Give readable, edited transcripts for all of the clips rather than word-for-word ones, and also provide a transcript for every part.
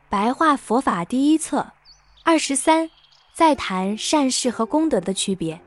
白话佛法第一册23，再谈善事和功德的区别。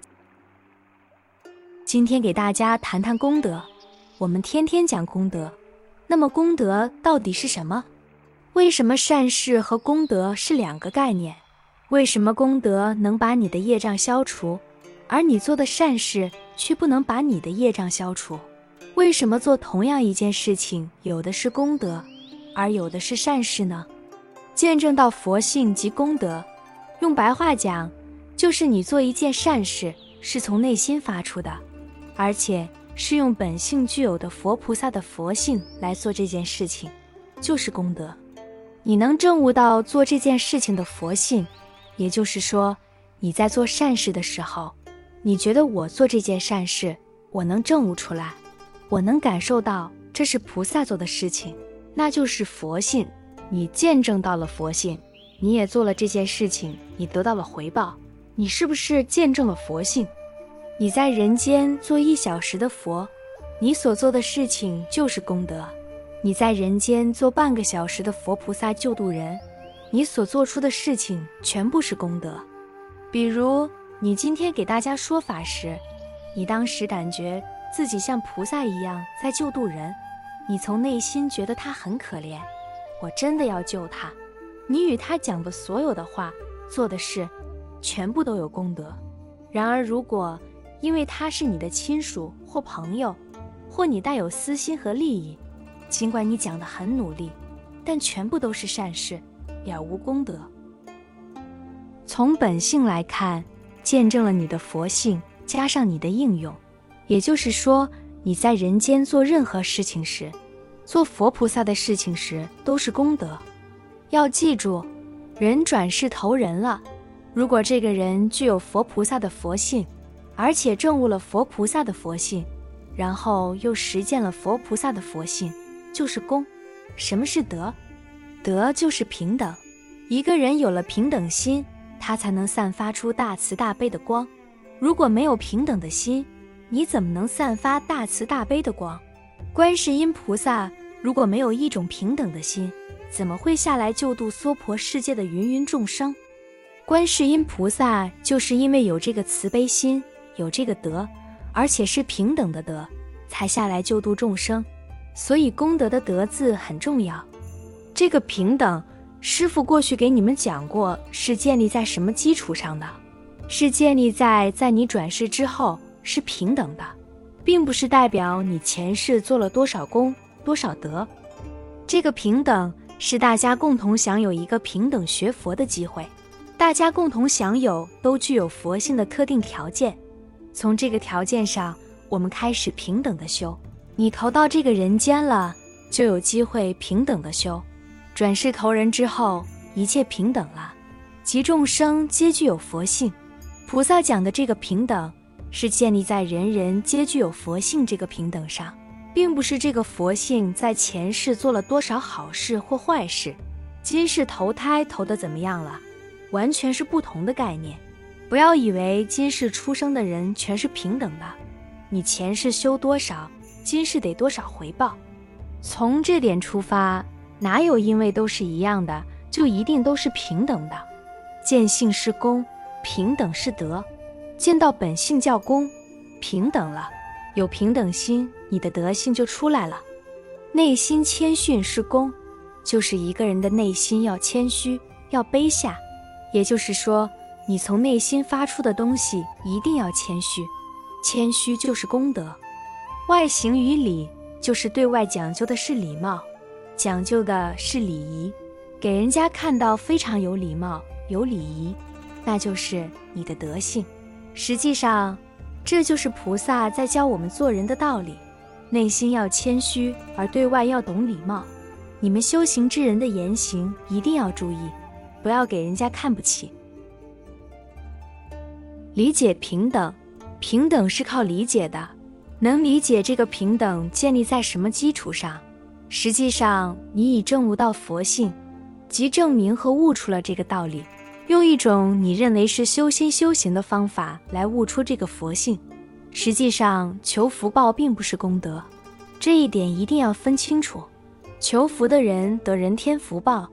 今天给大家谈谈功德。我们天天讲功德，那么功德到底是什么？为什么善事和功德是两个概念？为什么功德能把你的业障消除，而你做的善事却不能把你的业障消除？为什么做同样一件事情，有的是功德，而有的是善事呢？见证到佛性及功德，用白话讲，就是你做一件善事是从内心发出的，而且是用本性具有的佛菩萨的佛性来做这件事情，就是功德。你能证悟到做这件事情的佛性，也就是说，你在做善事的时候，你觉得我做这件善事，我能证悟出来，我能感受到这是菩萨做的事情，那就是佛性。你见证到了佛性，你也做了这件事情，你得到了回报，你是不是见证了佛性？你在人间做1小时的佛，你所做的事情就是功德；你在人间做半个小时的佛菩萨救度人，你所做出的事情全部是功德。比如你今天给大家说法时，你当时感觉自己像菩萨一样在救度人，你从内心觉得他很可怜，我真的要救他。你与他讲的所有的话，做的事，全部都有功德。然而如果因为他是你的亲属或朋友，或你带有私心和利益，尽管你讲得很努力，但全部都是善事，了无功德。从本性来看，见证了你的佛性，加上你的应用，也就是说，你在人间做任何事情时，做佛菩萨的事情时，都是功德。要记住，人转世投人了，如果这个人具有佛菩萨的佛性，而且证悟了佛菩萨的佛性，然后又实践了佛菩萨的佛性，就是功。什么是德？德就是平等。一个人有了平等心，他才能散发出大慈大悲的光。如果没有平等的心，你怎么能散发大慈大悲的光？观世音菩萨如果没有一种平等的心，怎么会下来救度娑婆世界的芸芸众生？观世音菩萨就是因为有这个慈悲心，有这个德，而且是平等的德，才下来救度众生。所以功德的德字很重要。这个平等，师父过去给你们讲过，是建立在什么基础上的？是建立在你转世之后是平等的，并不是代表你前世做了多少功多少德。这个平等是大家共同享有一个平等学佛的机会，大家共同享有都具有佛性的特定条件，从这个条件上，我们开始平等的修。你投到这个人间了，就有机会平等的修。转世投人之后，一切平等了，即众生皆具有佛性。菩萨讲的这个平等，是建立在人人皆具有佛性这个平等上，并不是这个佛性在前世做了多少好事或坏事，今世投胎投得怎么样了，完全是不同的概念。不要以为今世出生的人全是平等的，你前世修多少，今世得多少回报。从这点出发，哪有因为都是一样的，就一定都是平等的？见性是功，平等是德。见到本性叫功，平等了，有平等心，你的德性就出来了。内心谦逊是功，就是一个人的内心要谦虚，要卑下。也就是说，你从内心发出的东西一定要谦虚，谦虚就是功德。外形与礼，就是对外讲究的是礼貌，讲究的是礼仪，给人家看到非常有礼貌有礼仪，那就是你的德性。实际上，这就是菩萨在教我们做人的道理，内心要谦虚，而对外要懂礼貌。你们修行之人的言行一定要注意，不要给人家看不起。理解平等，平等是靠理解的，能理解这个平等建立在什么基础上？实际上，你已证悟到佛性，即证明和悟出了这个道理，用一种你认为是修心修行的方法来悟出这个佛性。实际上，求福报并不是功德，这一点一定要分清楚。求福的人得人天福报，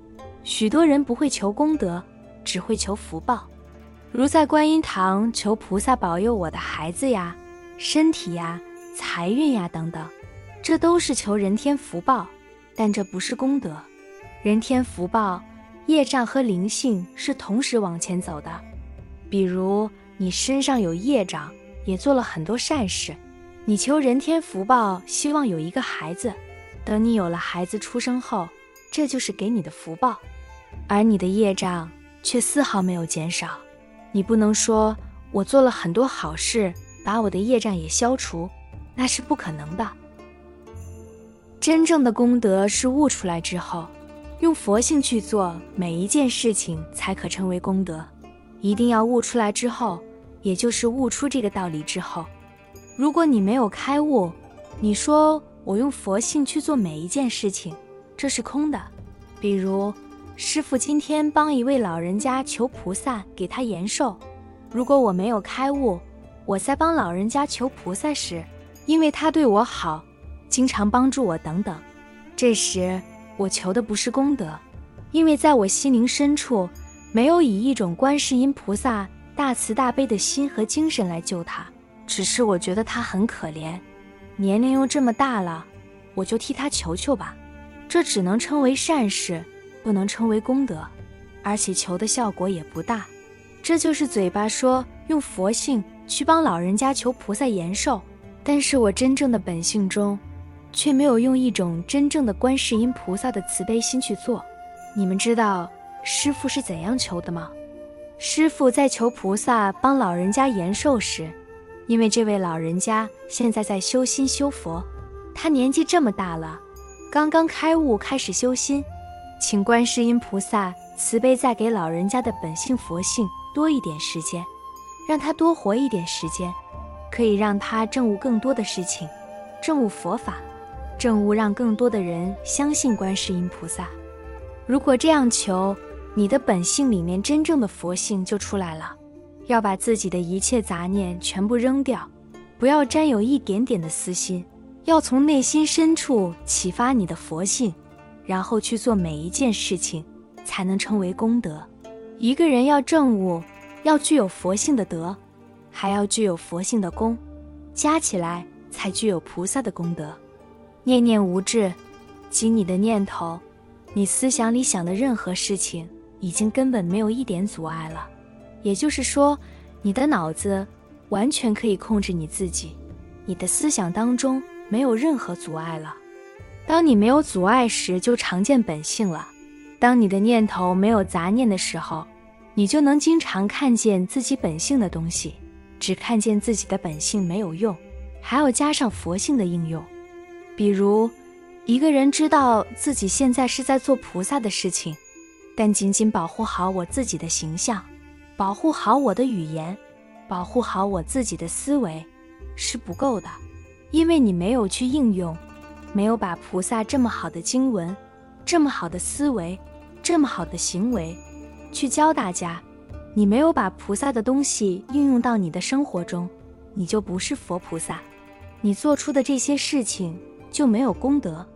许多人不会求功德，只会求福报，如在观音堂求菩萨保佑我的孩子呀、身体呀、财运呀等等，这都是求人天福报，但这不是功德。人天福报、业障和灵性是同时往前走的。比如你身上有业障，也做了很多善事，你求人天福报，希望有一个孩子，等你有了孩子出生后，这就是给你的福报，而你的业障却丝毫没有减少。你不能说我做了很多好事，把我的业障也消除，那是不可能的。真正的功德是悟出来之后，用佛性去做每一件事情才可称为功德。一定要悟出来之后，也就是悟出这个道理之后。如果你没有开悟，你说我用佛性去做每一件事情，这是空的。比如师父今天帮一位老人家求菩萨给他延寿，如果我没有开悟，我在帮老人家求菩萨时，因为他对我好，经常帮助我等等，这时我求的不是功德，因为在我心灵深处没有以一种观世音菩萨大慈大悲的心和精神来救他，只是我觉得他很可怜，年龄又这么大了，我就替他求求吧。这只能称为善事，不能称为功德，而且求的效果也不大。这就是嘴巴说用佛性去帮老人家求菩萨延寿，但是我真正的本性中却没有用一种真正的观世音菩萨的慈悲心去做。你们知道师父是怎样求的吗？师父在求菩萨帮老人家延寿时，因为这位老人家现在在修心修佛，他年纪这么大了，刚刚开悟开始修心，请观世音菩萨慈悲再给老人家的本性佛性多一点时间，让他多活一点时间，可以让他证悟更多的事情，证悟佛法，证悟让更多的人相信观世音菩萨。如果这样求，你的本性里面真正的佛性就出来了。要把自己的一切杂念全部扔掉，不要沾有一点点的私心，要从内心深处启发你的佛性，然后去做每一件事情，才能称为功德。一个人要证悟，要具有佛性的德，还要具有佛性的功，加起来才具有菩萨的功德。念念无滞，即你的念头，你思想里想的任何事情，已经根本没有一点阻碍了。也就是说，你的脑子完全可以控制你自己，你的思想当中没有任何阻碍了。当你没有阻碍时，就常见本性了。当你的念头没有杂念的时候，你就能经常看见自己本性的东西。只看见自己的本性没有用，还要加上佛性的应用。比如一个人知道自己现在是在做菩萨的事情，但仅仅保护好我自己的形象，保护好我的语言，保护好我自己的思维是不够的，因为你没有去应用，没有把菩萨这么好的经文，这么好的思维，这么好的行为去教大家，你没有把菩萨的东西应用到你的生活中，你就不是佛菩萨，你做出的这些事情就没有功德。